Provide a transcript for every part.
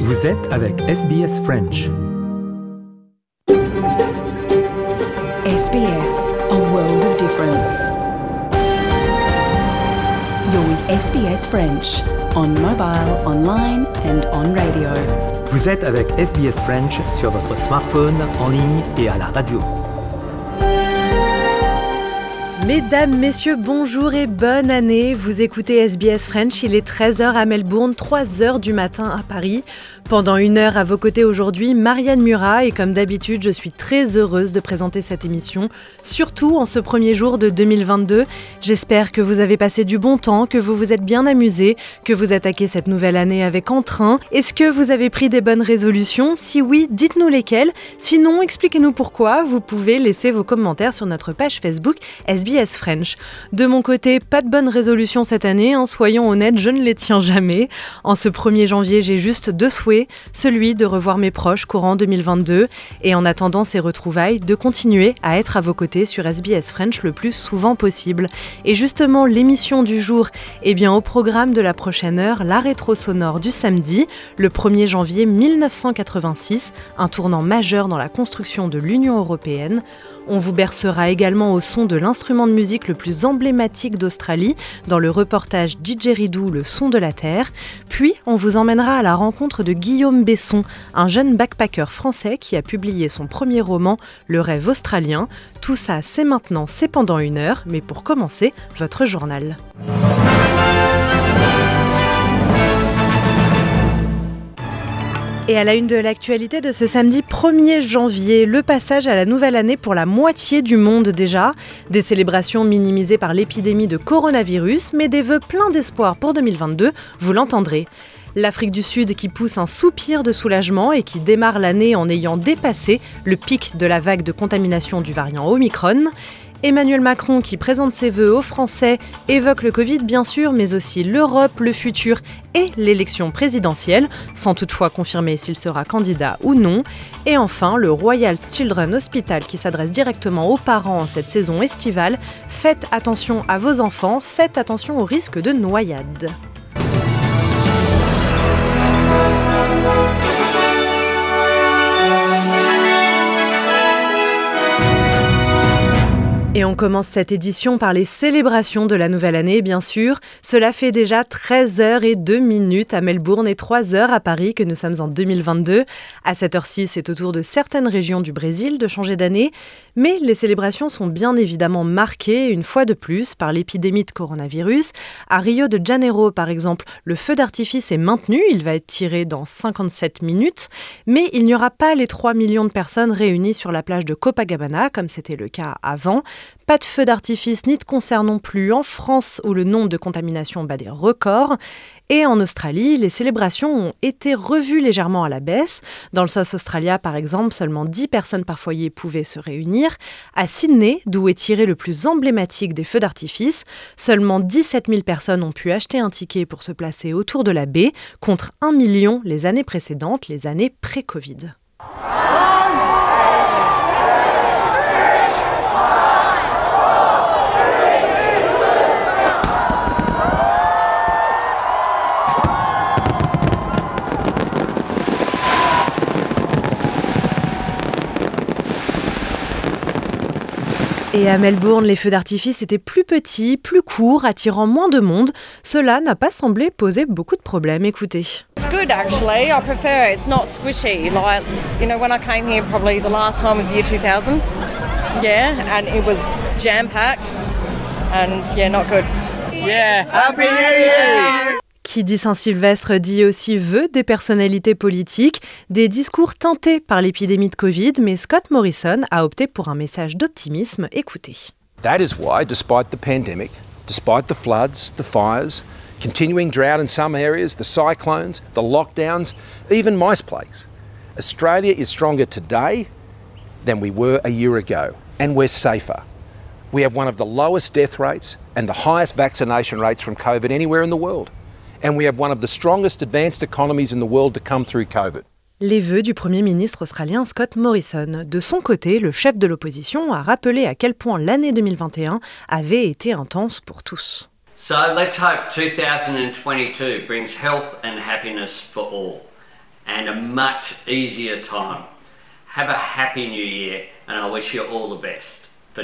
Vous êtes avec SBS French. SBS, a world of difference. You're with SBS French, on mobile, online and on radio. Vous êtes avec SBS French sur votre smartphone, en ligne et à la radio. Mesdames, messieurs, bonjour et bonne année. Vous écoutez SBS French, il est 13h à Melbourne, 3h du matin à Paris. Pendant une heure à vos côtés aujourd'hui, Marianne Murat, et comme d'habitude, je suis très heureuse de présenter cette émission, surtout en ce premier jour de 2022. J'espère que vous avez passé du bon temps, que vous vous êtes bien amusés, que vous attaquez cette nouvelle année avec entrain. Est-ce que vous avez pris des bonnes résolutions ? Si oui, dites-nous lesquelles. Sinon, expliquez-nous pourquoi. Vous pouvez laisser vos commentaires sur notre page Facebook SBS French. De mon côté, pas de bonnes résolutions cette année, soyons honnêtes, je ne les tiens jamais. En ce 1er janvier, j'ai juste deux souhaits, celui de revoir mes proches courant 2022 et en attendant ces retrouvailles, de continuer à être à vos côtés sur SBS French le plus souvent possible. Et justement, l'émission du jour, au programme de la prochaine heure, la rétro sonore du samedi, le 1er janvier 1986, un tournant majeur dans la construction de l'Union européenne. On vous bercera également au son de l'instrument de musique le plus emblématique d'Australie dans le reportage Didgeridoo, le son de la terre. Puis, on vous emmènera à la rencontre de Guillaume Besson, un jeune backpacker français qui a publié son premier roman, Le rêve australien. Tout ça, c'est maintenant, c'est pendant une heure, mais pour commencer, votre journal. Et à la une de l'actualité de ce samedi 1er janvier, le passage à la nouvelle année pour la moitié du monde déjà. Des célébrations minimisées par l'épidémie de coronavirus, mais des vœux pleins d'espoir pour 2022, vous l'entendrez. L'Afrique du Sud qui pousse un soupir de soulagement et qui démarre l'année en ayant dépassé le pic de la vague de contamination du variant Omicron. Emmanuel Macron qui présente ses vœux aux Français, évoque le Covid bien sûr, mais aussi l'Europe, le futur et l'élection présidentielle, sans toutefois confirmer s'il sera candidat ou non. Et enfin, le Royal Children's Hospital qui s'adresse directement aux parents en cette saison estivale. Faites attention à vos enfants, faites attention au risque de noyade. Et on commence cette édition par les célébrations de la nouvelle année, bien sûr. Cela fait déjà 13h02 à Melbourne et 3h à Paris que nous sommes en 2022. À cette heure-ci, c'est au tour de certaines régions du Brésil de changer d'année. Mais les célébrations sont bien évidemment marquées, une fois de plus, par l'épidémie de coronavirus. À Rio de Janeiro, par exemple, le feu d'artifice est maintenu. Il va être tiré dans 57 minutes. Mais il n'y aura pas les 3 millions de personnes réunies sur la plage de Copacabana, comme c'était le cas avant. Pas de feu d'artifice ni de concert non plus en France où le nombre de contaminations bat des records. Et en Australie, les célébrations ont été revues légèrement à la baisse. Dans le South Australia, par exemple, seulement 10 personnes par foyer pouvaient se réunir. À Sydney, d'où est tiré le plus emblématique des feux d'artifice, seulement 17 000 personnes ont pu acheter un ticket pour se placer autour de la baie, contre 1 million les années précédentes, les années pré-Covid. Et à Melbourne, les feux d'artifice étaient plus petits, plus courts, attirant moins de monde. Cela n'a pas semblé poser beaucoup de problèmes. Écoutez. It's good actually. I prefer it. It's not squishy. Like, when I came here probably the last time was year 2000. Yeah, and it was jam-packed and not good. Yeah, Happy New Year! Qui dit Saint-Sylvestre dit aussi vœux des personnalités politiques, des discours teintés par l'épidémie de Covid, mais Scott Morrison a opté pour un message d'optimisme. Écoutez. That is why, despite the pandemic, despite the floods, the fires, continuing drought in some areas, the cyclones, the lockdowns, even mice plagues, Australia is stronger today than we were a year ago, and we're safer. We have one of the lowest death rates and the highest vaccination rates from COVID anywhere in the world. And we have one of the strongest advanced economies in the world to come through COVID. Les vœux du Premier ministre australien Scott Morrison. De son côté, le chef de l'opposition a rappelé à quel point l'année 2021 avait été intense pour tous. So let's hope 2022 brings health and happiness for all. and a much easier time. Have a happy new year and I wish you all the best for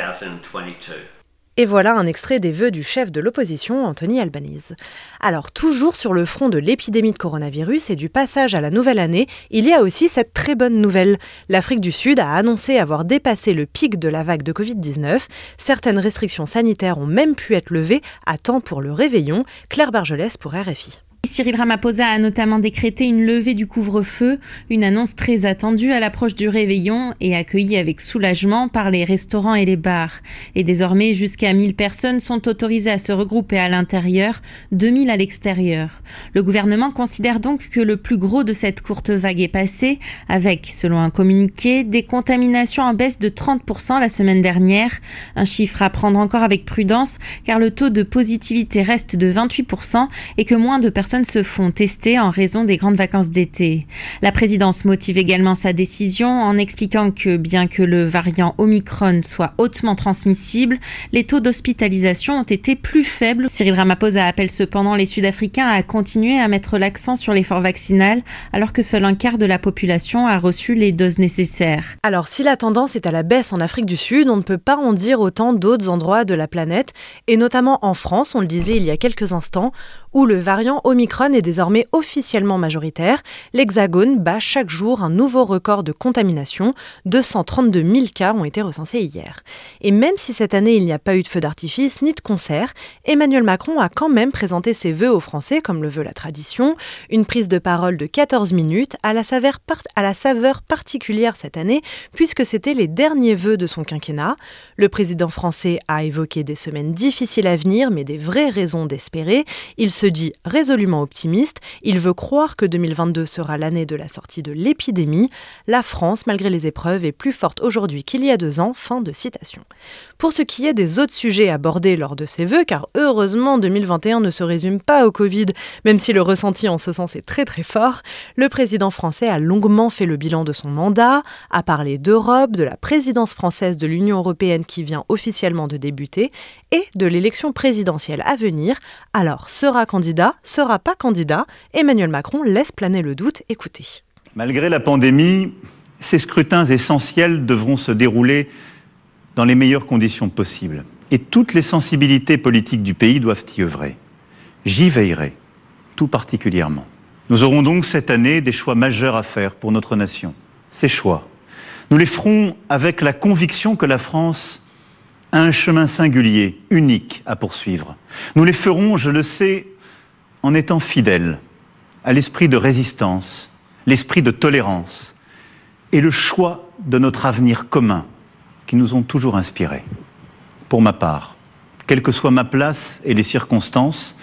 2022. Et voilà un extrait des vœux du chef de l'opposition, Anthony Albanese. Alors, toujours sur le front de l'épidémie de coronavirus et du passage à la nouvelle année, il y a aussi cette très bonne nouvelle. L'Afrique du Sud a annoncé avoir dépassé le pic de la vague de Covid-19. Certaines restrictions sanitaires ont même pu être levées à temps pour le réveillon. Claire Bargelès pour RFI. Cyril Ramaphosa a notamment décrété une levée du couvre-feu, une annonce très attendue à l'approche du réveillon et accueillie avec soulagement par les restaurants et les bars. Et désormais, jusqu'à 1000 personnes sont autorisées à se regrouper à l'intérieur, 2000 à l'extérieur. Le gouvernement considère donc que le plus gros de cette courte vague est passé, avec, selon un communiqué, des contaminations en baisse de 30% la semaine dernière. Un chiffre à prendre encore avec prudence, car le taux de positivité reste de 28% et que moins de personnes se font tester en raison des grandes vacances d'été. La présidence motive également sa décision en expliquant que bien que le variant Omicron soit hautement transmissible, les taux d'hospitalisation ont été plus faibles. Cyril Ramaphosa appelle cependant les Sud-Africains à continuer à mettre l'accent sur l'effort vaccinal alors que seul un quart de la population a reçu les doses nécessaires. Alors si la tendance est à la baisse en Afrique du Sud, on ne peut pas en dire autant d'autres endroits de la planète et notamment en France, on le disait il y a quelques instants, où le variant Omicron est désormais officiellement majoritaire. L'Hexagone bat chaque jour un nouveau record de contamination. 232 000 cas ont été recensés hier. Et même si cette année il n'y a pas eu de feu d'artifice ni de concert, Emmanuel Macron a quand même présenté ses vœux aux Français comme le veut la tradition. Une prise de parole de 14 minutes à la saveur particulière cette année puisque c'était les derniers vœux de son quinquennat. Le président français a évoqué des semaines difficiles à venir mais des vraies raisons d'espérer. Il se dit résolument optimiste. Il veut croire que 2022 sera l'année de la sortie de l'épidémie. La France, malgré les épreuves, est plus forte aujourd'hui qu'il y a 2 ans. Fin de citation. Pour ce qui est des autres sujets abordés lors de ces vœux, car heureusement 2021 ne se résume pas au Covid, même si le ressenti en ce sens est très très fort, le président français a longuement fait le bilan de son mandat, a parlé d'Europe, de la présidence française de l'Union européenne qui vient officiellement de débuter et de l'élection présidentielle à venir. Alors, sera candidat, sera pas candidat, Emmanuel Macron laisse planer le doute. Écoutez. Malgré la pandémie, ces scrutins essentiels devront se dérouler dans les meilleures conditions possibles. Et toutes les sensibilités politiques du pays doivent y œuvrer. J'y veillerai, tout particulièrement. Nous aurons donc cette année des choix majeurs à faire pour notre nation. Ces choix, nous les ferons avec la conviction que la France a un chemin singulier, unique à poursuivre. Nous les ferons, je le sais, en étant fidèles à l'esprit de résistance, l'esprit de tolérance et le choix de notre avenir commun qui nous ont toujours inspirés. Pour ma part, quelle que soit ma place et les circonstances,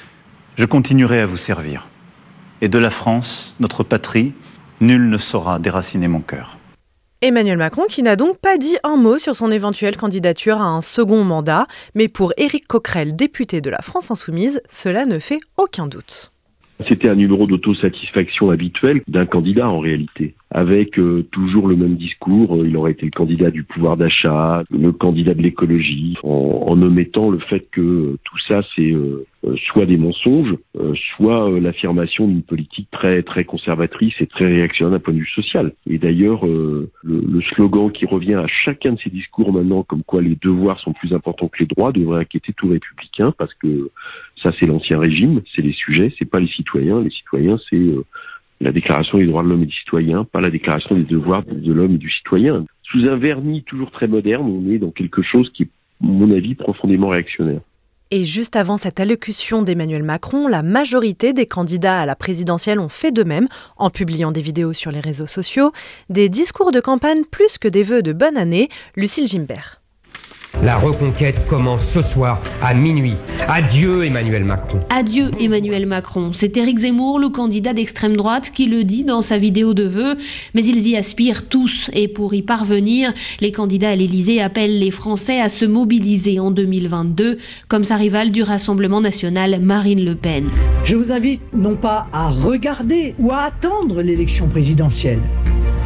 je continuerai à vous servir. Et de la France, notre patrie, nul ne saura déraciner mon cœur. Emmanuel Macron qui n'a donc pas dit un mot sur son éventuelle candidature à un second mandat, mais pour Éric Coquerel, député de la France Insoumise, cela ne fait aucun doute. C'était un numéro d'autosatisfaction habituel d'un candidat en réalité, avec toujours le même discours. Il aurait été le candidat du pouvoir d'achat, le candidat de l'écologie, en omettant le fait que tout ça c'est soit des mensonges, soit l'affirmation d'une politique très très conservatrice et très réactionnaire d'un point de vue social. Et d'ailleurs, le slogan qui revient à chacun de ces discours maintenant, comme quoi les devoirs sont plus importants que les droits, devrait inquiéter tout républicain, parce que ça c'est l'ancien régime, c'est les sujets, c'est pas les citoyens. Les citoyens, c'est la déclaration des droits de l'homme et du citoyen, pas la déclaration des devoirs de l'homme et du citoyen. Sous un vernis toujours très moderne, on est dans quelque chose qui est, à mon avis, profondément réactionnaire. Et juste avant cette allocution d'Emmanuel Macron, la majorité des candidats à la présidentielle ont fait de même en publiant des vidéos sur les réseaux sociaux, des discours de campagne plus que des vœux de bonne année. Lucille Gimbert. La reconquête commence ce soir à minuit. Adieu Emmanuel Macron. Adieu Emmanuel Macron. C'est Éric Zemmour, le candidat d'extrême droite, qui le dit dans sa vidéo de vœux. Mais ils y aspirent tous. Et pour y parvenir, les candidats à l'Élysée appellent les Français à se mobiliser en 2022, comme sa rivale du Rassemblement national, Marine Le Pen. Je vous invite non pas à regarder ou à attendre l'élection présidentielle,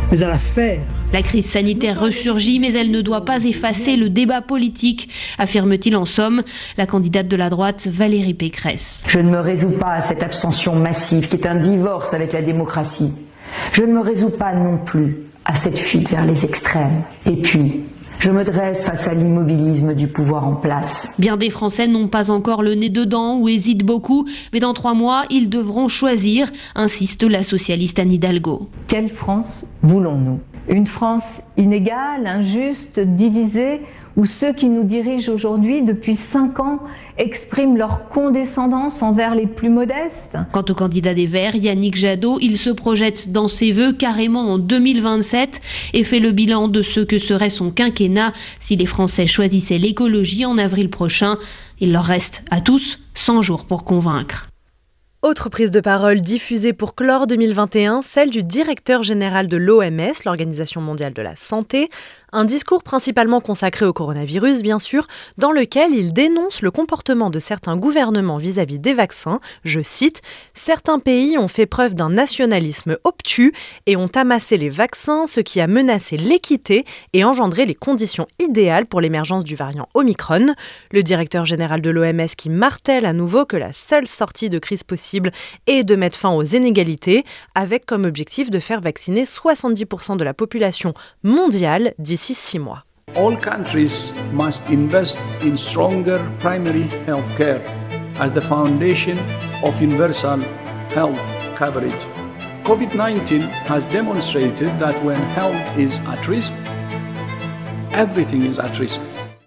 mais à la faire. La crise sanitaire ressurgit, mais elle ne doit pas effacer le débat politique, affirme-t-il en somme la candidate de la droite Valérie Pécresse. Je ne me résous pas à cette abstention massive qui est un divorce avec la démocratie. Je ne me résous pas non plus à cette fuite vers les extrêmes. Et puis, je me dresse face à l'immobilisme du pouvoir en place. Bien des Français n'ont pas encore le nez dedans ou hésitent beaucoup, mais dans 3 mois, ils devront choisir, insiste la socialiste Anne Hidalgo. Quelle France voulons-nous ? Une France inégale, injuste, divisée, où ceux qui nous dirigent aujourd'hui depuis 5 ans expriment leur condescendance envers les plus modestes. Quant au candidat des Verts, Yannick Jadot, il se projette dans ses vœux carrément en 2027 et fait le bilan de ce que serait son quinquennat si les Français choisissaient l'écologie en avril prochain. Il leur reste à tous 100 jours pour convaincre. Autre prise de parole diffusée pour clore 2021, celle du directeur général de l'OMS, l'Organisation mondiale de la santé, un discours principalement consacré au coronavirus, bien sûr, dans lequel il dénonce le comportement de certains gouvernements vis-à-vis des vaccins. Je cite, « Certains pays ont fait preuve d'un nationalisme obtus et ont amassé les vaccins, ce qui a menacé l'équité et engendré les conditions idéales pour l'émergence du variant Omicron. » Le directeur général de l'OMS qui martèle à nouveau que la seule sortie de crise possible est de mettre fin aux inégalités, avec comme objectif de faire vacciner 70% de la population mondiale d'ici 6 mois. All countries must invest in stronger primary health care as the foundation of universal health coverage. COVID-19 has demonstrated that when health is at risk, everything is at risk.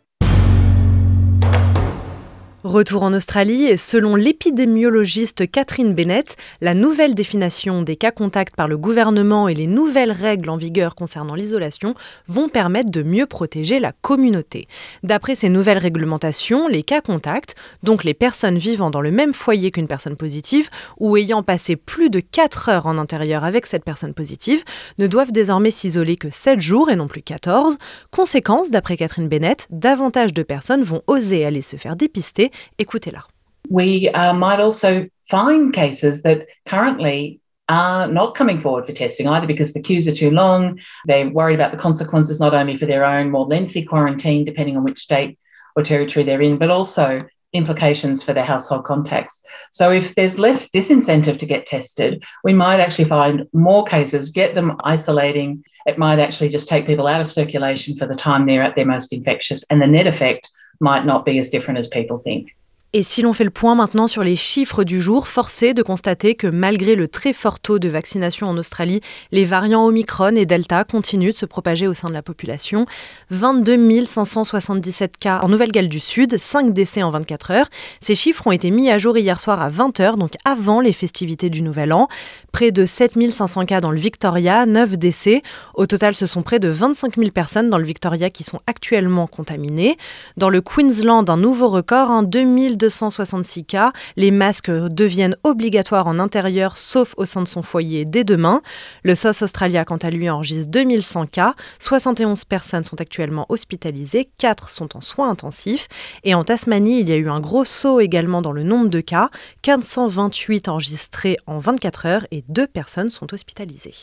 Retour en Australie et selon l'épidémiologiste Catherine Bennett, la nouvelle définition des cas contacts par le gouvernement et les nouvelles règles en vigueur concernant l'isolation vont permettre de mieux protéger la communauté. D'après ces nouvelles réglementations, les cas contacts, donc les personnes vivant dans le même foyer qu'une personne positive ou ayant passé plus de 4 heures en intérieur avec cette personne positive, ne doivent désormais s'isoler que 7 jours et non plus 14. Conséquence, d'après Catherine Bennett, davantage de personnes vont oser aller se faire dépister. Écoutez-la. We might also find cases that currently are not coming forward for testing either because the queues are too long. They're worried about the consequences not only for their own more lengthy quarantine, depending on which state or territory they're in, but also implications for their household contacts. So if there's less disincentive to get tested, we might actually find more cases, get them isolating. It might actually just take people out of circulation for the time they're at their most infectious, and the net effect might not be as different as people think. Et si l'on fait le point maintenant sur les chiffres du jour, force est de constater que malgré le très fort taux de vaccination en Australie, les variants Omicron et Delta continuent de se propager au sein de la population. 22 577 cas en Nouvelle-Galles du Sud, 5 décès en 24 heures. Ces chiffres ont été mis à jour hier soir à 20h, donc avant les festivités du Nouvel An. Près de 7 500 cas dans le Victoria, 9 décès. Au total, ce sont près de 25 000 personnes dans le Victoria qui sont actuellement contaminées. Dans le Queensland, un nouveau record, 2266 cas. Les masques deviennent obligatoires en intérieur, sauf au sein de son foyer dès demain. Le South Australia, quant à lui, enregistre 2100 cas. 71 personnes sont actuellement hospitalisées, 4 sont en soins intensifs. Et en Tasmanie, il y a eu un gros saut également dans le nombre de cas. 428 enregistrés en 24 heures et 2 personnes sont hospitalisées.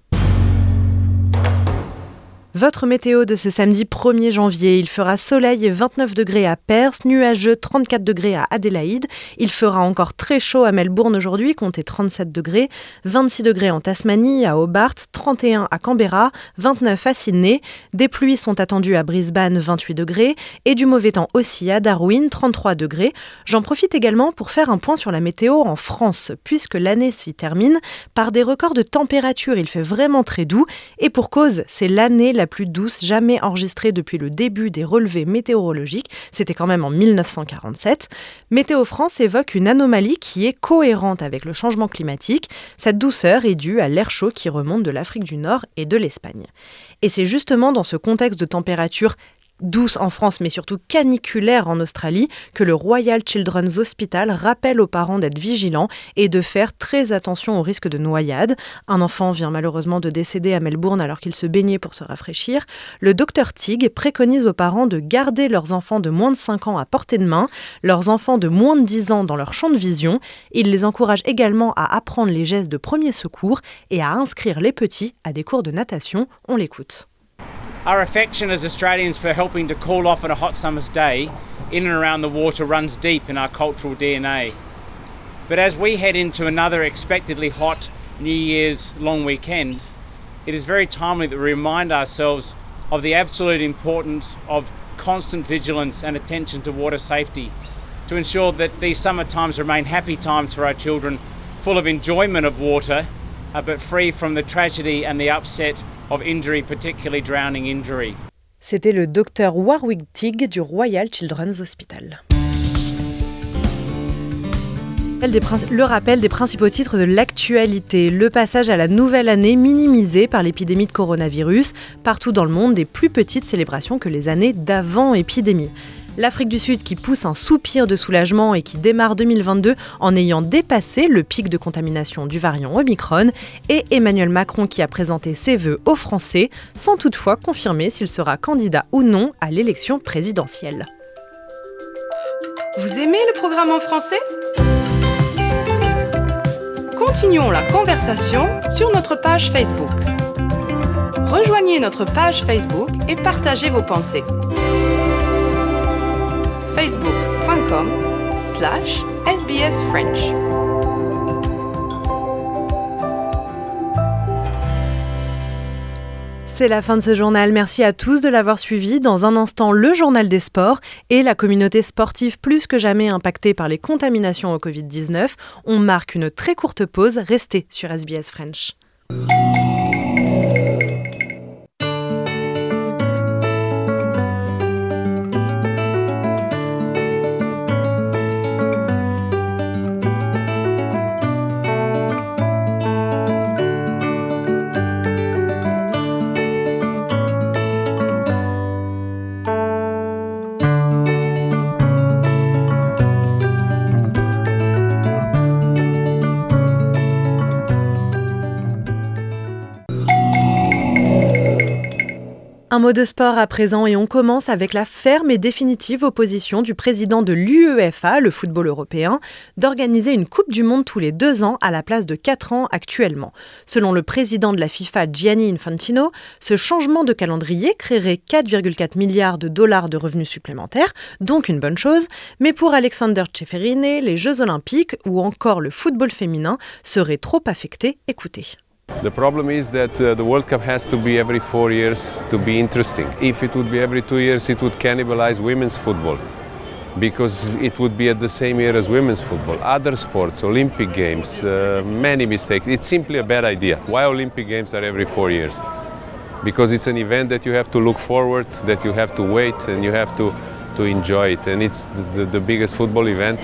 Votre météo de ce samedi 1er janvier, il fera soleil et 29 degrés à Perth, nuageux 34 degrés à Adélaïde. Il fera encore très chaud à Melbourne aujourd'hui, comptez 37 degrés, 26 degrés en Tasmanie, à Hobart, 31 à Canberra, 29 à Sydney. Des pluies sont attendues à Brisbane, 28 degrés, et du mauvais temps aussi à Darwin, 33 degrés. J'en profite également pour faire un point sur la météo en France, puisque l'année s'y termine par des records de température. Il fait vraiment très doux, et pour cause, c'est l'année la plus douce jamais enregistrée depuis le début des relevés météorologiques. C'était quand même en 1947. Météo France évoque une anomalie qui est cohérente avec le changement climatique. Cette douceur est due à l'air chaud qui remonte de l'Afrique du Nord et de l'Espagne. Et c'est justement dans ce contexte de température douce en France mais surtout caniculaire en Australie, que le Royal Children's Hospital rappelle aux parents d'être vigilants et de faire très attention au risque de noyade. Un enfant vient malheureusement de décéder à Melbourne alors qu'il se baignait pour se rafraîchir. Le docteur Teague préconise aux parents de garder leurs enfants de moins de 5 ans à portée de main, leurs enfants de moins de 10 ans dans leur champ de vision. Il les encourage également à apprendre les gestes de premier secours et à inscrire les petits à des cours de natation. On l'écoute. Our affection as Australians for helping to cool off on a hot summer's day in and around the water runs deep in our cultural DNA. But as we head into another expectedly hot New Year's long weekend, it is very timely that we remind ourselves of the absolute importance of constant vigilance and attention to water safety to ensure that these summer times remain happy times for our children, full of enjoyment of water, but free from the tragedy and the upset of injury, particularly drowning injury. C'était le docteur Warwick Teague du Royal Children's Hospital. Le rappel des principaux titres de l'actualité. Le passage à la nouvelle année minimisé par l'épidémie de coronavirus. Partout dans le monde, des plus petites célébrations que les années d'avant épidémie. L'Afrique du Sud qui pousse un soupir de soulagement et qui démarre 2022 en ayant dépassé le pic de contamination du variant Omicron, et Emmanuel Macron qui a présenté ses vœux aux Français, sans toutefois confirmer s'il sera candidat ou non à l'élection présidentielle. Vous aimez le programme en français ? Continuons la conversation sur notre page Facebook. Rejoignez notre page Facebook et partagez vos pensées. facebook.com/SBS French. C'est la fin de ce journal. Merci à tous de l'avoir suivi. Dans un instant, le journal des sports et la communauté sportive plus que jamais impactée par les contaminations au Covid-19. On marque une très courte pause. Restez sur SBS French. Un mot de sport à présent et on commence avec la ferme et définitive opposition du président de l'UEFA, le football européen, d'organiser une Coupe du Monde tous les 2 ans à la place de 4 ans actuellement. Selon le président de la FIFA, Gianni Infantino, ce changement de calendrier créerait 4,4 milliards de dollars de revenus supplémentaires, donc une bonne chose, mais pour Alexander Ceferin, les Jeux Olympiques ou encore le football féminin seraient trop affectés. Écoutez. The problem is that the World Cup has to be every 4 years to be interesting. If it would be every 2 years, it would cannibalize women's football because it would be at the same year as women's football. Other sports, Olympic Games, many mistakes. It's simply a bad idea. Why Olympic Games are every 4 years? Because it's an event that you have to look forward, that you have to wait, and you have to enjoy it. And it's the biggest football event.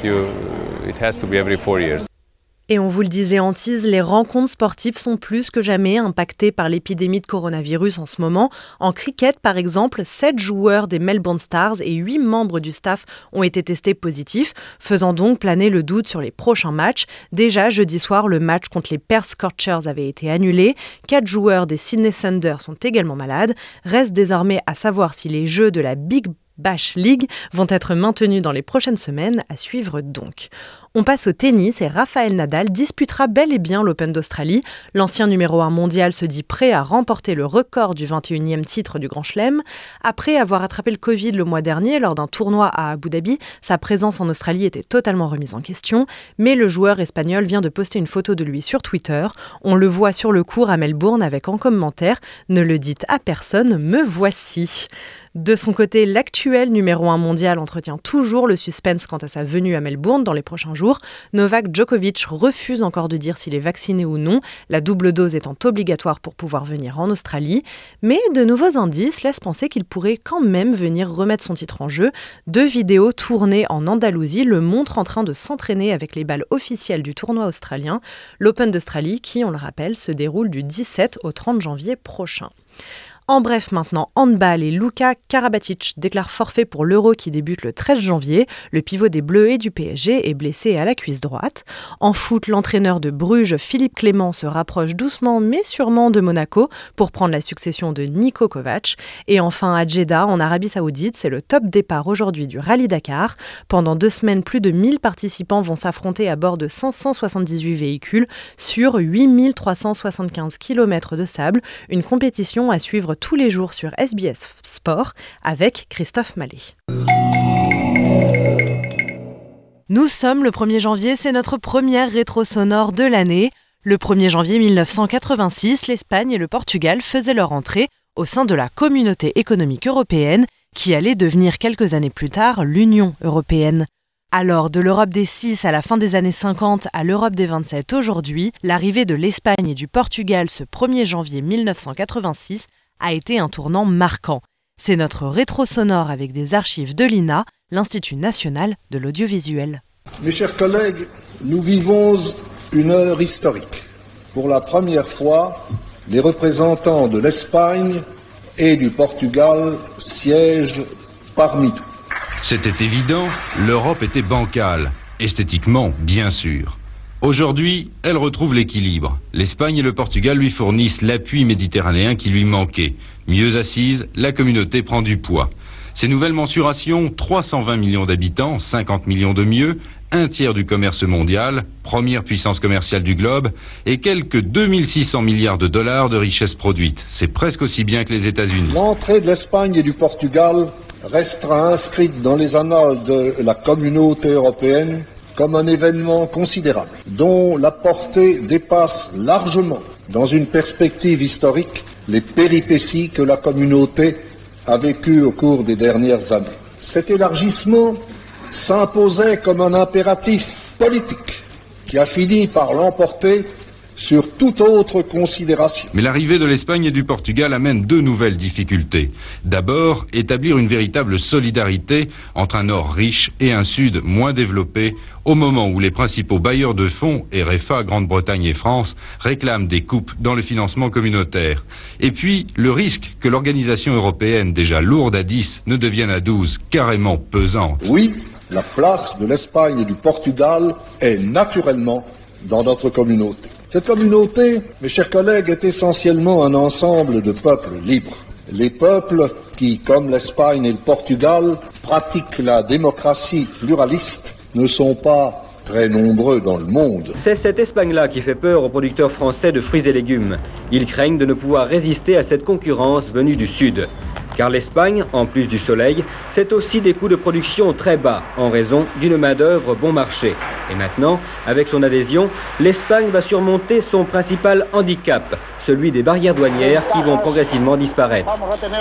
It has to be every 4 years. Et on vous le disait en tease, les rencontres sportives sont plus que jamais impactées par l'épidémie de coronavirus en ce moment. En cricket, par exemple, 7 joueurs des Melbourne Stars et 8 membres du staff ont été testés positifs, faisant donc planer le doute sur les prochains matchs. Déjà, jeudi soir, le match contre les Perth Scorchers avait été annulé. 4 joueurs des Sydney Thunder sont également malades. Reste désormais à savoir si les jeux de la Big Bash League vont être maintenus dans les prochaines semaines, à suivre donc. On passe au tennis et Rafael Nadal disputera bel et bien l'Open d'Australie. L'ancien numéro 1 mondial se dit prêt à remporter le record du 21e titre du Grand Chelem. Après avoir attrapé le Covid le mois dernier lors d'un tournoi à Abu Dhabi, sa présence en Australie était totalement remise en question. Mais le joueur espagnol vient de poster une photo de lui sur Twitter. On le voit sur le court à Melbourne avec en commentaire « Ne le dites à personne, me voici ». De son côté, l'actuel numéro 1 mondial entretient toujours le suspense quant à sa venue à Melbourne dans les prochains jours. Novak Djokovic refuse encore de dire s'il est vacciné ou non, la double dose étant obligatoire pour pouvoir venir en Australie. Mais de nouveaux indices laissent penser qu'il pourrait quand même venir remettre son titre en jeu. 2 vidéos tournées en Andalousie le montrent en train de s'entraîner avec les balles officielles du tournoi australien. L'Open d'Australie qui, on le rappelle, se déroule du 17 au 30 janvier prochain. En bref, maintenant, handball et Luka Karabatic déclare forfait pour l'Euro qui débute le 13 janvier. Le pivot des Bleus et du PSG est blessé à la cuisse droite. En foot, l'entraîneur de Bruges, Philippe Clément, se rapproche doucement mais sûrement de Monaco pour prendre la succession de Niko Kovac. Et enfin, à Jeddah, en Arabie Saoudite, c'est le top départ aujourd'hui du Rallye Dakar. Pendant 2 semaines, plus de 1000 participants vont s'affronter à bord de 578 véhicules sur 8375 km de sable. Une compétition à suivre tous les jours sur SBS Sport avec Christophe Mallet. Nous sommes le 1er janvier, c'est notre première rétro sonore de l'année. Le 1er janvier 1986, l'Espagne et le Portugal faisaient leur entrée au sein de la Communauté économique européenne qui allait devenir quelques années plus tard l'Union européenne. Alors, de l'Europe des 6 à la fin des années 50 à l'Europe des 27 aujourd'hui, l'arrivée de l'Espagne et du Portugal ce 1er janvier 1986 a été un tournant marquant. C'est notre rétro sonore avec des archives de l'INA, l'Institut national de l'audiovisuel. Mes chers collègues, nous vivons une heure historique. Pour la première fois, les représentants de l'Espagne et du Portugal siègent parmi nous. C'était évident, l'Europe était bancale, esthétiquement bien sûr. Aujourd'hui, elle retrouve l'équilibre. L'Espagne et le Portugal lui fournissent l'appui méditerranéen qui lui manquait. Mieux assise, la communauté prend du poids. Ces nouvelles mensurations, 320 millions d'habitants, 50 millions de mieux, un tiers du commerce mondial, première puissance commerciale du globe, et quelques 2600 milliards de dollars de richesses produites. C'est presque aussi bien que les États-Unis. L'entrée de l'Espagne et du Portugal restera inscrite dans les annales de la communauté européenne comme un événement considérable, dont la portée dépasse largement, dans une perspective historique, les péripéties que la communauté a vécues au cours des dernières années. Cet élargissement s'imposait comme un impératif politique qui a fini par l'emporter sur toute autre considération. Mais l'arrivée de l'Espagne et du Portugal amène 2 nouvelles difficultés. D'abord, établir une véritable solidarité entre un Nord riche et un Sud moins développé, au moment où les principaux bailleurs de fonds, RFA, Grande-Bretagne et France, réclament des coupes dans le financement communautaire. Et puis, le risque que l'organisation européenne, déjà lourde à 10, ne devienne à 12, carrément pesante. Oui, la place de l'Espagne et du Portugal est naturellement dans notre communauté. Cette communauté, mes chers collègues, est essentiellement un ensemble de peuples libres. Les peuples qui, comme l'Espagne et le Portugal, pratiquent la démocratie pluraliste ne sont pas très nombreux dans le monde. C'est cette Espagne-là qui fait peur aux producteurs français de fruits et légumes. Ils craignent de ne pouvoir résister à cette concurrence venue du Sud. Car l'Espagne, en plus du soleil, c'est aussi des coûts de production très bas en raison d'une main-d'œuvre bon marché. Et maintenant, avec son adhésion, l'Espagne va surmonter son principal handicap, celui des barrières douanières qui vont progressivement disparaître.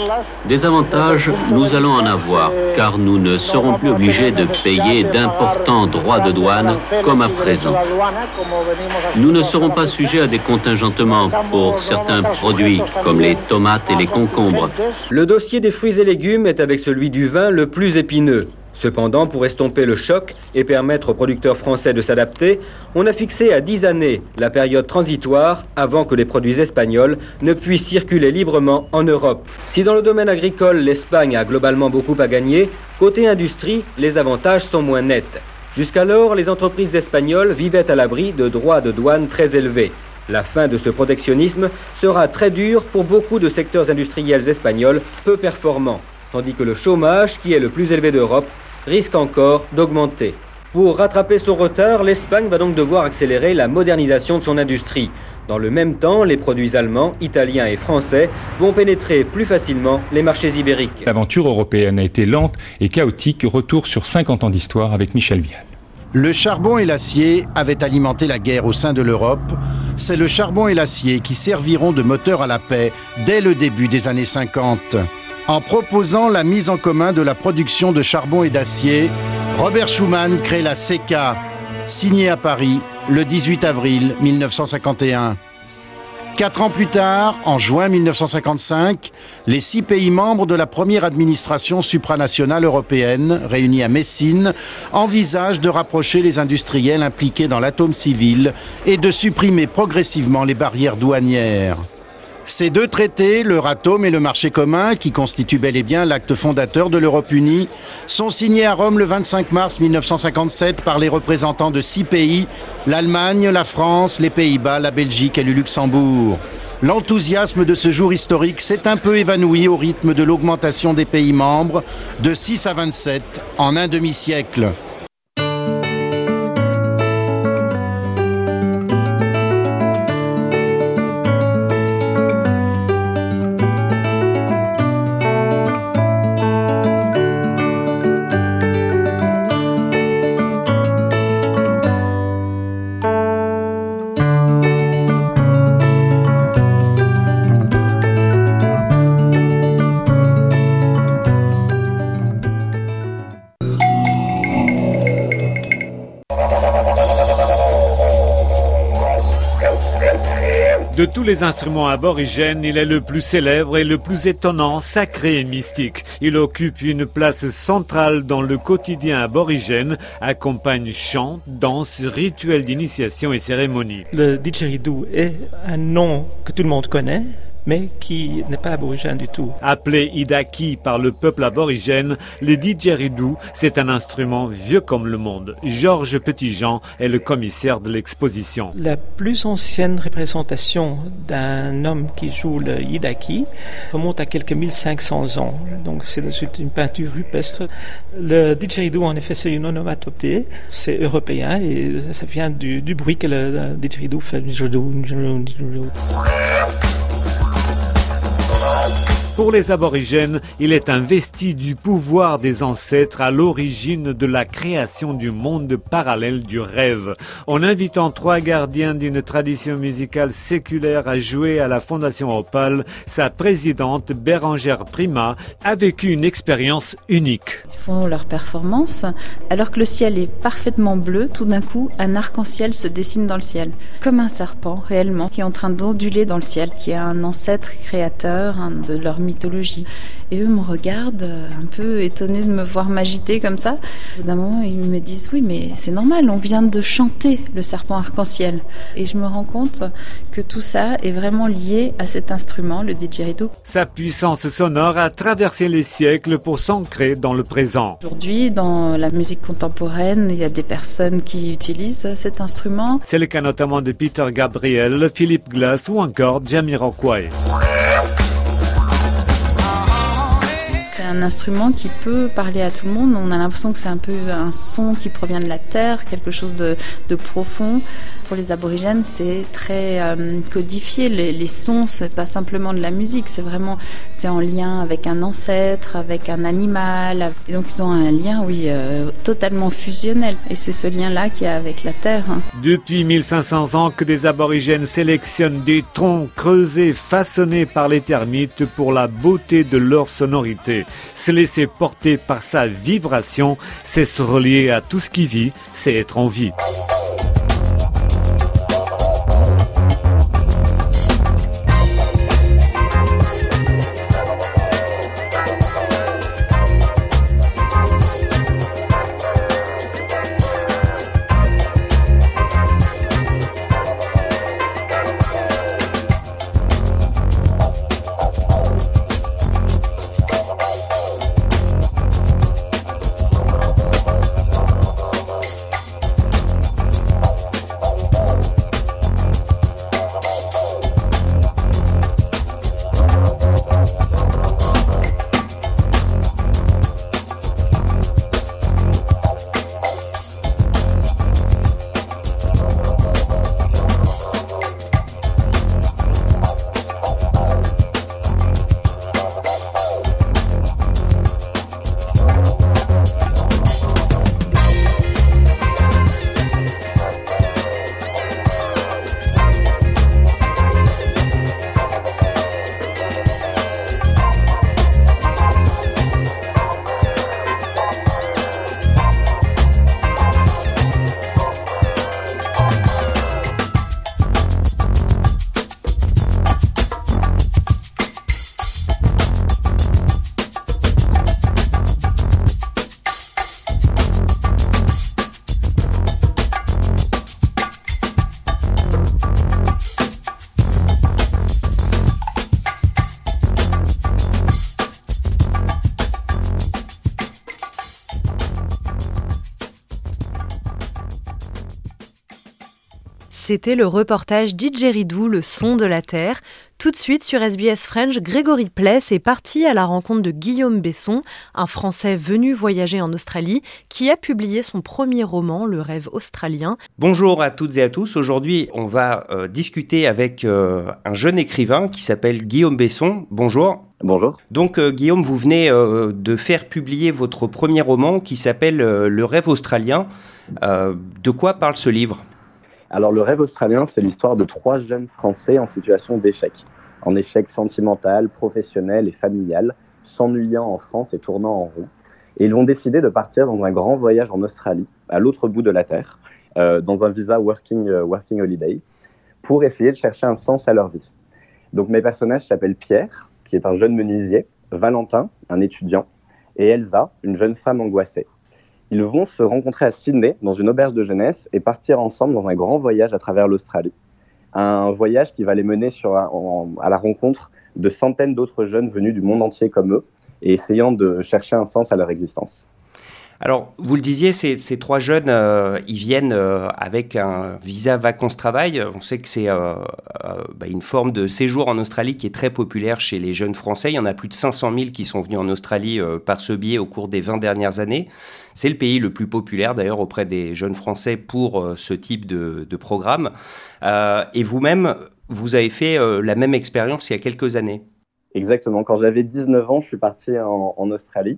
Des avantages, nous allons en avoir, car nous ne serons plus obligés de payer d'importants droits de douane comme à présent. Nous ne serons pas sujets à des contingentements pour certains produits, comme les tomates et les concombres. Le dossier des fruits et légumes est avec celui du vin le plus épineux. Cependant, pour estomper le choc et permettre aux producteurs français de s'adapter, on a fixé à 10 années la période transitoire avant que les produits espagnols ne puissent circuler librement en Europe. Si dans le domaine agricole, l'Espagne a globalement beaucoup à gagner, côté industrie, les avantages sont moins nets. Jusqu'alors, les entreprises espagnoles vivaient à l'abri de droits de douane très élevés. La fin de ce protectionnisme sera très dure pour beaucoup de secteurs industriels espagnols peu performants, tandis que le chômage, qui est le plus élevé d'Europe, risque encore d'augmenter. Pour rattraper son retard, l'Espagne va donc devoir accélérer la modernisation de son industrie. Dans le même temps, les produits allemands, italiens et français vont pénétrer plus facilement les marchés ibériques. L'aventure européenne a été lente et chaotique. Retour sur 50 ans d'histoire avec Michel Vial. Le charbon et l'acier avaient alimenté la guerre au sein de l'Europe. C'est le charbon et l'acier qui serviront de moteur à la paix dès le début des années 50. En proposant la mise en commun de la production de charbon et d'acier, Robert Schuman crée la CECA, signée à Paris le 18 avril 1951. 4 ans plus tard, en juin 1955, les 6 pays membres de la première administration supranationale européenne, réunis à Messine, envisagent de rapprocher les industriels impliqués dans l'atome civil et de supprimer progressivement les barrières douanières. Ces deux traités, l'Euratom et le marché commun, qui constituent bel et bien l'acte fondateur de l'Europe unie, sont signés à Rome le 25 mars 1957 par les représentants de 6 pays, l'Allemagne, la France, les Pays-Bas, la Belgique et le Luxembourg. L'enthousiasme de ce jour historique s'est un peu évanoui au rythme de l'augmentation des pays membres, de 6 à 27 en un demi-siècle. De tous les instruments aborigènes, il est le plus célèbre et le plus étonnant, sacré et mystique. Il occupe une place centrale dans le quotidien aborigène, accompagne chants, danses, rituels d'initiation et cérémonies. Le didgeridoo est un nom que tout le monde connaît, mais qui n'est pas aborigène du tout. Appelé Idaki par le peuple aborigène, le didgeridoo, c'est un instrument vieux comme le monde. Georges Petitjean est le commissaire de l'exposition. La plus ancienne représentation d'un homme qui joue le Idaki remonte à quelques 1500 ans. Donc c'est une peinture rupestre. Le didgeridoo, en effet, c'est une onomatopée. C'est européen et ça vient du bruit que le didgeridoo fait. Pour les aborigènes, il est investi du pouvoir des ancêtres à l'origine de la création du monde parallèle du rêve. En invitant 3 gardiens d'une tradition musicale séculaire à jouer à la Fondation Opal, sa présidente Bérangère Prima a vécu une expérience unique. Ils font leur performance, alors que le ciel est parfaitement bleu, tout d'un coup, un arc-en-ciel se dessine dans le ciel. Comme un serpent, réellement, qui est en train d'onduler dans le ciel, qui est un ancêtre créateur de leur mythologie. Et eux me regardent un peu étonnés de me voir m'agiter comme ça. Au bout d'un moment, ils me disent « Oui, mais c'est normal, on vient de chanter le serpent arc-en-ciel. » Et je me rends compte que tout ça est vraiment lié à cet instrument, le didgeridoo. Sa puissance sonore a traversé les siècles pour s'ancrer dans le présent. Aujourd'hui, dans la musique contemporaine, il y a des personnes qui utilisent cet instrument. C'est le cas notamment de Peter Gabriel, Philip Glass ou encore Jamiroquai. C'est un instrument qui peut parler à tout le monde. On a l'impression que c'est un peu un son qui provient de la terre, quelque chose de profond. Pour les aborigènes, c'est très codifié. Les sons, c'est pas simplement de la musique, c'est en lien avec un ancêtre, avec un animal. Et donc ils ont un lien, totalement fusionnel. Et c'est ce lien-là qu'il y a avec la terre. Depuis 1500 ans que des aborigènes sélectionnent des troncs creusés, façonnés par les termites pour la beauté de leur sonorité. Se laisser porter par sa vibration, c'est se relier à tout ce qui vit, c'est être en vie. C'était le reportage Didgeridoo, le son de la terre. Tout de suite sur SBS French, Grégory Pless est parti à la rencontre de Guillaume Besson, un Français venu voyager en Australie, qui a publié son premier roman, Le rêve australien. Bonjour à toutes et à tous. Aujourd'hui, on va discuter avec un jeune écrivain qui s'appelle Guillaume Besson. Bonjour. Bonjour. Donc Guillaume, vous venez de faire publier votre premier roman qui s'appelle Le rêve australien. De quoi parle ce livre ? Alors, Le rêve australien, c'est l'histoire de 3 jeunes Français en situation d'échec. En échec sentimental, professionnel et familial, s'ennuyant en France et tournant en rond. Et ils vont décider de partir dans un grand voyage en Australie, à l'autre bout de la Terre, dans un visa working holiday, pour essayer de chercher un sens à leur vie. Donc, mes personnages s'appellent Pierre, qui est un jeune menuisier, Valentin, un étudiant, et Elsa, une jeune femme angoissée. Ils vont se rencontrer à Sydney, dans une auberge de jeunesse, et partir ensemble dans un grand voyage à travers l'Australie. Un voyage qui va les mener à la rencontre de centaines d'autres jeunes venus du monde entier comme eux, et essayant de chercher un sens à leur existence. Alors, vous le disiez, ces 3 jeunes, ils viennent avec un visa vacances-travail. On sait que c'est une forme de séjour en Australie qui est très populaire chez les jeunes Français. Il y en a plus de 500 000 qui sont venus en Australie par ce biais au cours des 20 dernières années. C'est le pays le plus populaire d'ailleurs auprès des jeunes Français pour ce type de programme. Et vous-même, vous avez fait la même expérience il y a quelques années. Exactement. Quand j'avais 19 ans, je suis parti en Australie.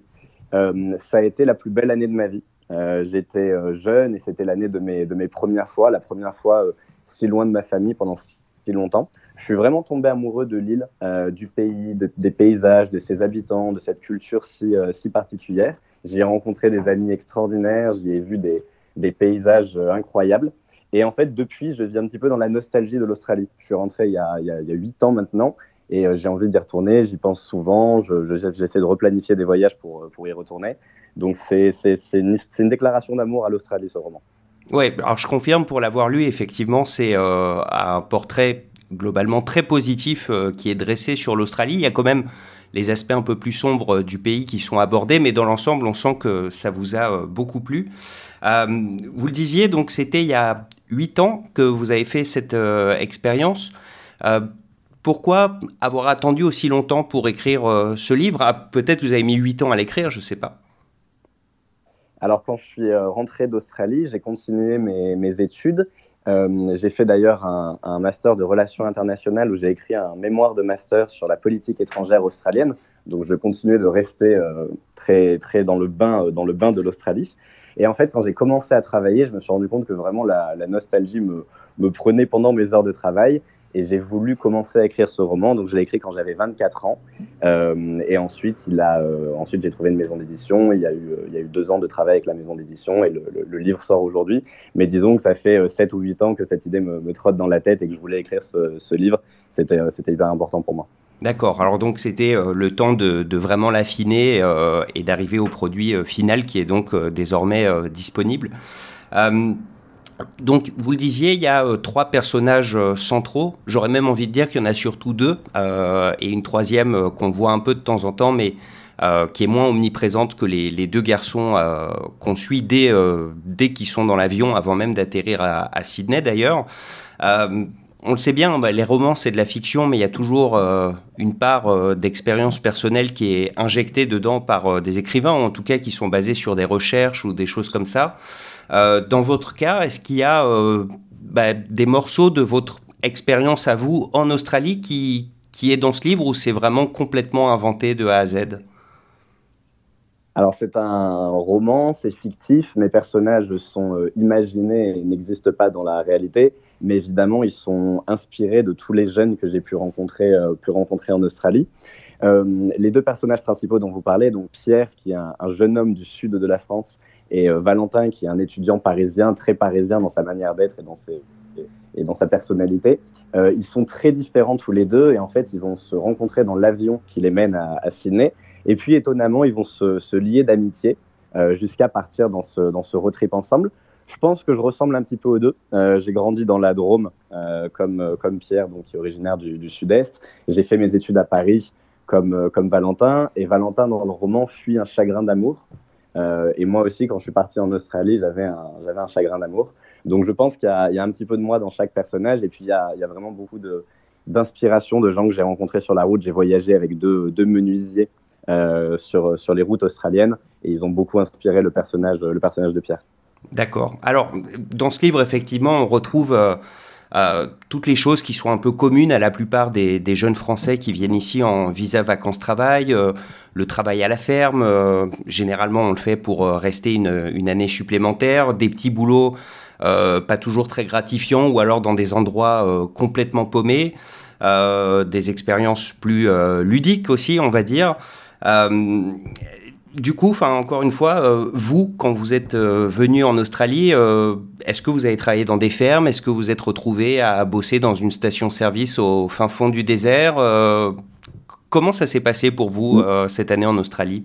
Ça a été la plus belle année de ma vie. J'étais jeune et c'était l'année de mes premières fois, la première fois si loin de ma famille pendant si longtemps. Je suis vraiment tombé amoureux de l'île, du pays, des paysages, de ses habitants, de cette culture si particulière. J'y ai rencontré des amis extraordinaires, j'y ai vu des paysages incroyables. Et en fait, depuis, je vis un petit peu dans la nostalgie de l'Australie. Je suis rentré il y a 8 ans maintenant. Et j'ai envie d'y retourner, j'y pense souvent, j'essaie de replanifier des voyages pour y retourner. Donc c'est une déclaration d'amour à l'Australie, ce roman. Oui, alors je confirme, pour l'avoir lu, effectivement, c'est un portrait globalement très positif qui est dressé sur l'Australie. Il y a quand même les aspects un peu plus sombres du pays qui sont abordés, mais dans l'ensemble, on sent que ça vous a beaucoup plu. Vous le disiez, donc c'était il y a 8 ans que vous avez fait cette expérience. Pourquoi avoir attendu aussi longtemps pour écrire ce livre ? Peut-être que vous avez mis 8 ans à l'écrire, je ne sais pas. Alors, quand je suis rentré d'Australie, j'ai continué mes études. J'ai fait d'ailleurs un master de relations internationales où j'ai écrit un mémoire de master sur la politique étrangère australienne. Donc, je continuais de rester très, très dans le bain de l'Australie. Et en fait, quand j'ai commencé à travailler, je me suis rendu compte que vraiment la nostalgie me prenait pendant mes heures de travail. Et j'ai voulu commencer à écrire ce roman, donc je l'ai écrit quand j'avais 24 ans. Et ensuite, j'ai trouvé une maison d'édition. Il y a eu 2 ans de travail avec la maison d'édition et le livre sort aujourd'hui. Mais disons que ça fait 7 ou 8 ans que cette idée me trotte dans la tête et que je voulais écrire ce livre. C'était hyper important pour moi. D'accord, alors donc c'était le temps de vraiment l'affiner et d'arriver au produit final qui est donc désormais disponible. Donc, vous le disiez, il y a 3 personnages centraux. J'aurais même envie de dire qu'il y en a surtout 2 et une troisième qu'on voit un peu de temps en temps, mais qui est moins omniprésente que les 2 garçons qu'on suit dès qu'ils sont dans l'avion, avant même d'atterrir à Sydney d'ailleurs. On le sait bien, les romans c'est de la fiction, mais il y a toujours une part d'expérience personnelle qui est injectée dedans par des écrivains, ou en tout cas qui sont basés sur des recherches ou des choses comme ça. Dans votre cas, est-ce qu'il y a des morceaux de votre expérience à vous en Australie qui est dans ce livre, ou c'est vraiment complètement inventé de A à Z ? Alors c'est un roman, c'est fictif, mes personnages sont imaginés et n'existent pas dans la réalité, mais évidemment ils sont inspirés de tous les jeunes que j'ai pu rencontrer en Australie. Les 2 personnages principaux dont vous parlez, donc Pierre qui est un jeune homme du sud de la France, et Valentin qui est un étudiant parisien, très parisien dans sa manière d'être et dans sa personnalité. Ils sont très différents tous les 2 et en fait ils vont se rencontrer dans l'avion qui les mène à Sydney. Et puis étonnamment ils vont se lier d'amitié jusqu'à partir dans ce road trip ensemble. Je pense que je ressemble un petit peu aux 2. J'ai grandi dans la Drôme comme Pierre, donc qui est originaire du Sud-Est. J'ai fait mes études à Paris comme Valentin, et Valentin dans le roman fuit un chagrin d'amour. Et moi aussi, quand je suis parti en Australie, j'avais un chagrin d'amour. Donc je pense qu'il y a un petit peu de moi dans chaque personnage, et puis il y a vraiment beaucoup d'inspiration de gens que j'ai rencontrés sur la route. J'ai voyagé avec deux menuisiers sur les routes australiennes, et ils ont beaucoup inspiré le personnage de Pierre. D'accord. Alors, dans ce livre, effectivement, on retrouve toutes les choses qui sont un peu communes à la plupart des jeunes Français qui viennent ici en visa vacances-travail, le travail à la ferme, généralement on le fait pour rester une année supplémentaire, des petits boulots pas toujours très gratifiants ou alors dans des endroits complètement paumés, des expériences plus ludiques aussi, on va dire. Du coup, encore une fois, vous, quand vous êtes venu en Australie, est-ce que vous avez travaillé dans des fermes? Est-ce que vous êtes retrouvé à bosser dans une station-service au fin fond du désert? Comment ça s'est passé pour vous cette année en Australie?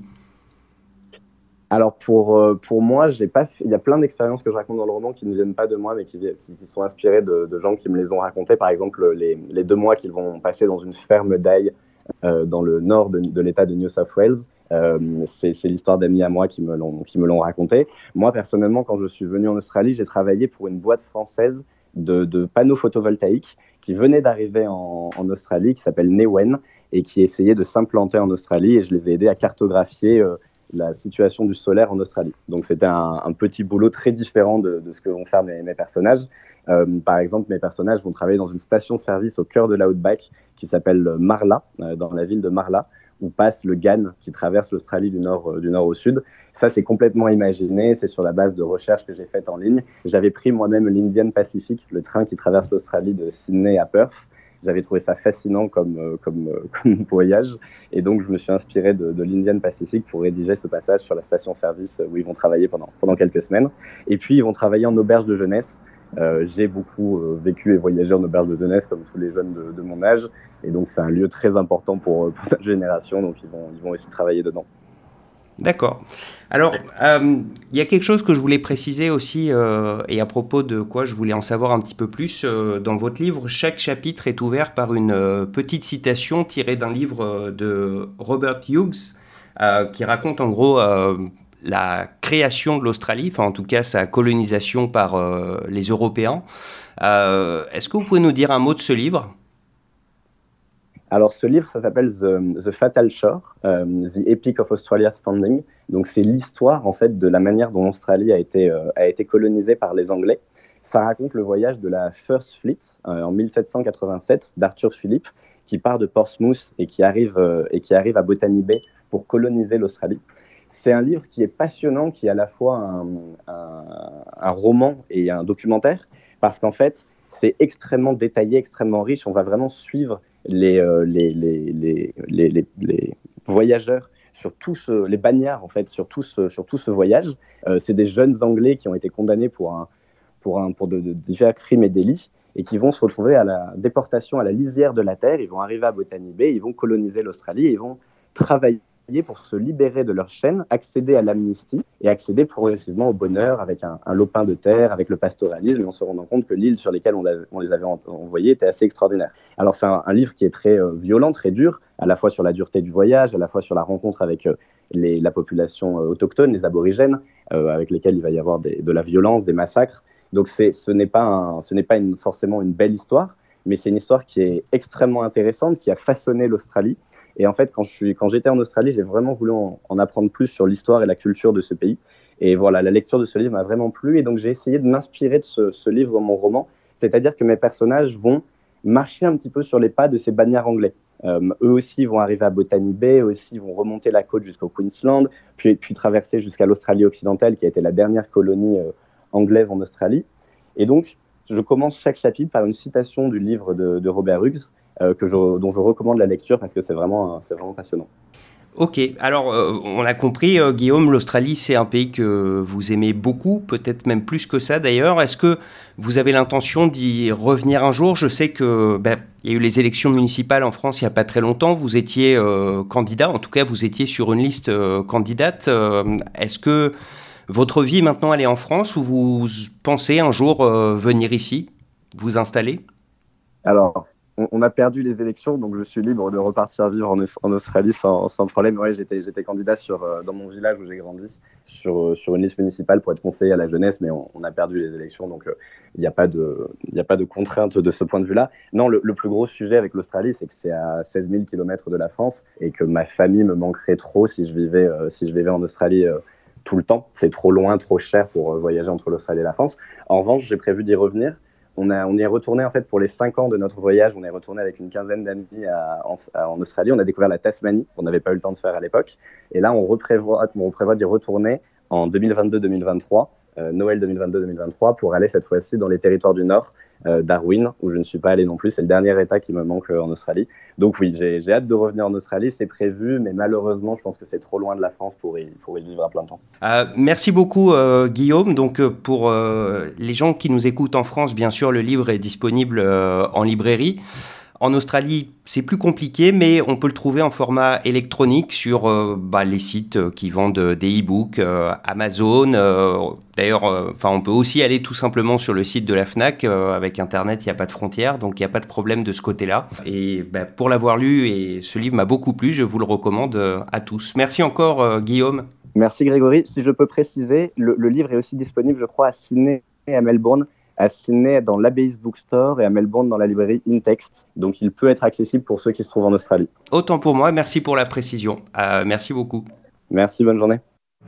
Alors pour moi, il y a plein d'expériences que je raconte dans le roman qui ne viennent pas de moi, mais qui sont inspirées de gens qui me les ont racontées. Par exemple, les 2 mois qu'ils vont passer dans une ferme d'ail dans le nord de l'État de New South Wales. C'est l'histoire d'amis à moi qui me l'ont raconté. Moi, personnellement, quand je suis venu en Australie, j'ai travaillé pour une boîte française de panneaux photovoltaïques qui venait d'arriver en Australie, qui s'appelle Newen, et qui essayait de s'implanter en Australie, et je les ai aidés à cartographier la situation du solaire en Australie. Donc c'était un petit boulot très différent de ce que vont faire mes personnages. Par exemple, mes personnages vont travailler dans une station-service au cœur de l'Outback qui s'appelle Marla, dans la ville de Marla, où passe le Ghan qui traverse l'Australie du nord au sud. Ça, c'est complètement imaginé, c'est sur la base de recherches que j'ai faites en ligne. J'avais pris moi-même l'Indian Pacific, le train qui traverse l'Australie de Sydney à Perth. J'avais trouvé ça fascinant comme voyage, et donc je me suis inspiré de l'Indian Pacific pour rédiger ce passage sur la station-service où ils vont travailler pendant quelques semaines. Et puis ils vont travailler en auberge de jeunesse. J'ai beaucoup vécu et voyagé en auberge de jeunesse comme tous les jeunes de mon âge, et donc c'est un lieu très important pour notre génération, donc ils vont aussi travailler dedans. D'accord. Alors, il y a quelque chose que je voulais préciser aussi, et à propos de quoi je voulais en savoir un petit peu plus. Dans votre livre, chaque chapitre est ouvert par une petite citation tirée d'un livre de Robert Hughes, qui raconte en gros la création de l'Australie, enfin en tout cas sa colonisation par les Européens. Est-ce que vous pouvez nous dire un mot de ce livre ? Alors, ce livre, ça s'appelle The Fatal Shore, The Epic of Australia's Founding. Donc, c'est l'histoire, en fait, de la manière dont l'Australie a été colonisée par les Anglais. Ça raconte le voyage de la First Fleet en 1787 d'Arthur Phillip, qui part de Portsmouth et qui arrive à Botany Bay pour coloniser l'Australie. C'est un livre qui est passionnant, qui est à la fois un roman et un documentaire, parce qu'en fait, c'est extrêmement détaillé, extrêmement riche. On va vraiment suivre les voyageurs sur les bagnards en fait sur tout ce voyage. C'est des jeunes Anglais qui ont été condamnés pour de divers crimes et délits, et qui vont se retrouver à la déportation à la lisière de la terre. Ils vont arriver à Botany Bay, ils vont coloniser l'Australie, et ils vont travailler pour se libérer de leur chaîne, accéder à l'amnistie et accéder progressivement au bonheur avec un lopin de terre, avec le pastoralisme, et en se rendant compte que l'île sur laquelle on les avait envoyés était assez extraordinaire. Alors c'est un livre qui est très violent, très dur, à la fois sur la dureté du voyage, à la fois sur la rencontre avec la population autochtone, les aborigènes, avec lesquels il va y avoir de la violence, des massacres. Donc ce n'est pas forcément une belle histoire, mais c'est une histoire qui est extrêmement intéressante, qui a façonné l'Australie. Et en fait, quand j'étais en Australie, j'ai vraiment voulu en apprendre plus sur l'histoire et la culture de ce pays. Et voilà, la lecture de ce livre m'a vraiment plu. Et donc, j'ai essayé de m'inspirer de ce livre dans mon roman. C'est-à-dire que mes personnages vont marcher un petit peu sur les pas de ces bagnards anglais. Eux aussi vont arriver à Botany Bay, eux aussi vont remonter la côte jusqu'au Queensland, puis traverser jusqu'à l'Australie occidentale, qui a été la dernière colonie anglaise en Australie. Et donc, je commence chaque chapitre par une citation du livre de Robert Hughes, dont je recommande la lecture parce que c'est vraiment passionnant. Ok, alors on l'a compris, Guillaume, l'Australie c'est un pays que vous aimez beaucoup, peut-être même plus que ça d'ailleurs. Est-ce que vous avez l'intention d'y revenir un jour ? Je sais que il y a eu les élections municipales en France il n'y a pas très longtemps, vous étiez candidat, en tout cas vous étiez sur une liste candidate. Est-ce que votre vie maintenant elle est en France, ou vous pensez un jour venir ici, vous installer ? Alors, on a perdu les élections, donc je suis libre de repartir vivre en Australie sans problème. Ouais, j'étais candidat dans mon village où j'ai grandi, sur une liste municipale pour être conseiller à la jeunesse, mais on a perdu les élections, donc il n'y a pas de contrainte de ce point de vue-là. Non, le plus gros sujet avec l'Australie, c'est que c'est à 16 000 km de la France et que ma famille me manquerait trop si je vivais en Australie tout le temps. C'est trop loin, trop cher pour voyager entre l'Australie et la France. En revanche, j'ai prévu d'y revenir. On y est retourné en fait pour les 5 ans de notre voyage. On est retourné avec une quinzaine d'amis en Australie. On a découvert la Tasmanie, qu'on n'avait pas eu le temps de faire à l'époque. Et là, on prévoit d'y retourner en 2022-2023, Noël 2022-2023, pour aller cette fois-ci dans les territoires du Nord, Darwin, où je ne suis pas allé non plus. C'est le dernier état qui me manque en Australie. Donc oui, j'ai hâte de revenir en Australie, c'est prévu, mais malheureusement, je pense que c'est trop loin de la France pour y vivre à plein temps. Merci beaucoup Guillaume. Donc pour les gens qui nous écoutent en France, bien sûr, le livre est disponible en librairie. En Australie, c'est plus compliqué, mais on peut le trouver en format électronique sur les sites qui vendent des e-books, Amazon. D'ailleurs, on peut aussi aller tout simplement sur le site de la Fnac. Avec Internet, il n'y a pas de frontières, donc il n'y a pas de problème de ce côté-là. Et pour l'avoir lu, et ce livre m'a beaucoup plu, je vous le recommande à tous. Merci encore Guillaume. Merci Grégory. Si je peux préciser, le livre est aussi disponible, je crois, à Sydney et à Melbourne. À Sydney dans l'Abbey's Bookstore et à Melbourne dans la librairie InText. Donc il peut être accessible pour ceux qui se trouvent en Australie. Autant pour moi, merci pour la précision. Merci beaucoup. Merci, bonne journée.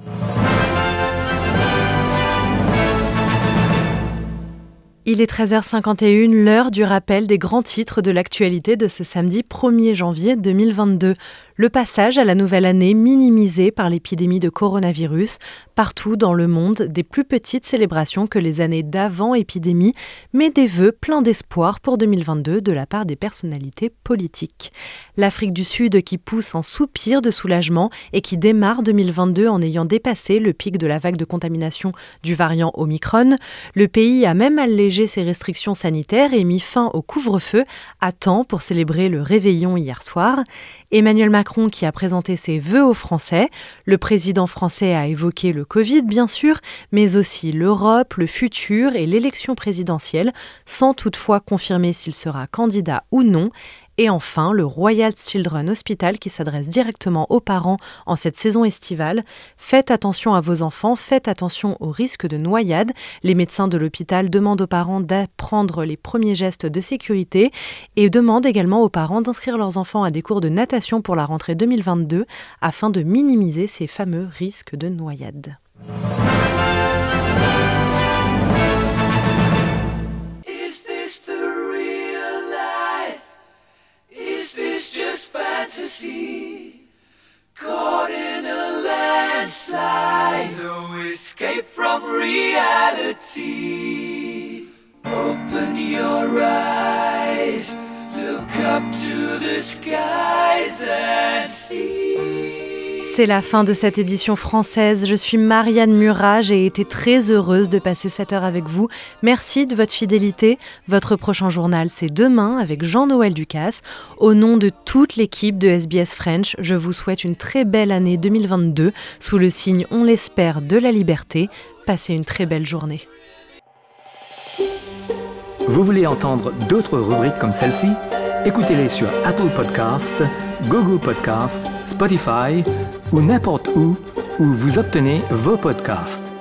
Il est 13h51, l'heure du rappel des grands titres de l'actualité de ce samedi 1er janvier 2022. Le passage à la nouvelle année minimisé par l'épidémie de coronavirus. Partout dans le monde, des plus petites célébrations que les années d'avant épidémie, mais des vœux pleins d'espoir pour 2022 de la part des personnalités politiques. L'Afrique du Sud qui pousse un soupir de soulagement et qui démarre 2022 en ayant dépassé le pic de la vague de contamination du variant Omicron. Le pays a même allégé ses restrictions sanitaires et mis fin au couvre-feu à temps pour célébrer le réveillon hier soir. Emmanuel Macron qui a présenté ses vœux aux Français. Le président français a évoqué le Covid, bien sûr, mais aussi l'Europe, le futur et l'élection présidentielle, sans toutefois confirmer s'il sera candidat ou non. Et enfin, le Royal Children's Hospital qui s'adresse directement aux parents en cette saison estivale. Faites attention à vos enfants, faites attention au risque de noyade. Les médecins de l'hôpital demandent aux parents d'apprendre les premiers gestes de sécurité et demandent également aux parents d'inscrire leurs enfants à des cours de natation pour la rentrée 2022 afin de minimiser ces fameux risques de noyade. Fantasy, caught in a landslide, no escape from reality. Open your eyes, look up to the skies and see. C'est la fin de cette édition française. Je suis Marianne Murat. J'ai été très heureuse de passer cette heure avec vous. Merci de votre fidélité. Votre prochain journal, c'est demain avec Jean-Noël Ducasse. Au nom de toute l'équipe de SBS French, je vous souhaite une très belle année 2022 sous le signe, on l'espère, de la liberté. Passez une très belle journée. Vous voulez entendre d'autres rubriques comme celle-ci ? Écoutez-les sur Apple Podcasts, Google Podcasts, Spotify ou n'importe où vous obtenez vos podcasts.